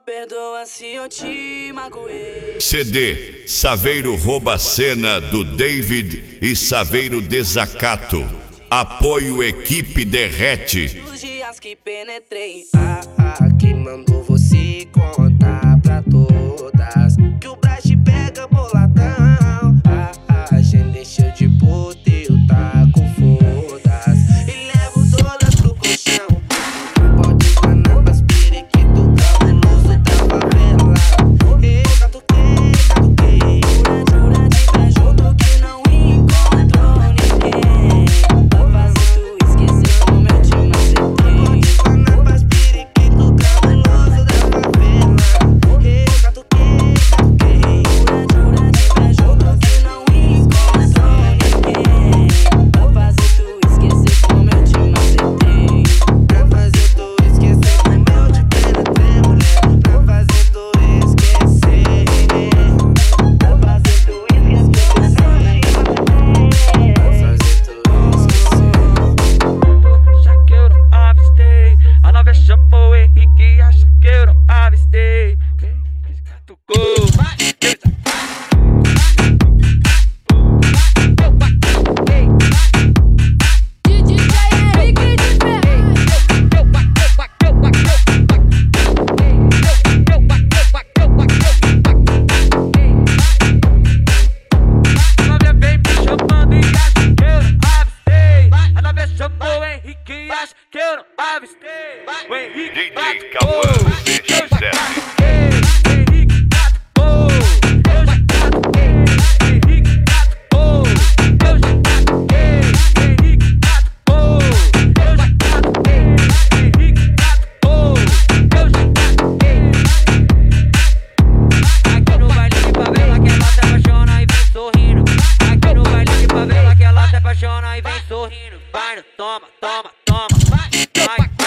perdoa se eu te magoei. CD Saveiro Rouba a Cena do David e Saveiro Desacato. Apoio Equipe Derrete. Os dias que penetrei, Que mandou você contar pra todas que o Blast pega boladão. Gente deixou de poder, eu tá com fodas e levo todas pro colchão. Pode panar pras periquito cabuloso da favela. Eu catuquei. jura de pé junto que não encontrou ninguém. Pra fazer tu esquecer como eu te macetei. Pode panar pras periquito cabuloso da favela. Eu catuquei. Jura de pé junto que não encontrou ninguém. Pra fazer tu esquecer como eu te macetei. Pra fazer tu esquecer como eu te penetrei, mulher. Pra fazer tu esquecer. Pra fazer tu esquecer como eu Acha que eu não avistei. A nave chamou Henrique, acha que eu não avistei. Catucou, acho que eu não avistei. O Henrique DJ Cauã VX7. Henrique catucou, eu já catuquei. Henrique catucou, eu já catuquei. Henrique catucou, eu já catuquei. Henrique catucou, eu já catuquei. Aqui no baile de favela que ela se apaixona e vem sorrindo. Aqui no baile de favela que ela se apaixona e vem sorrindo. Vai, toma, toma, toma, vai, vai.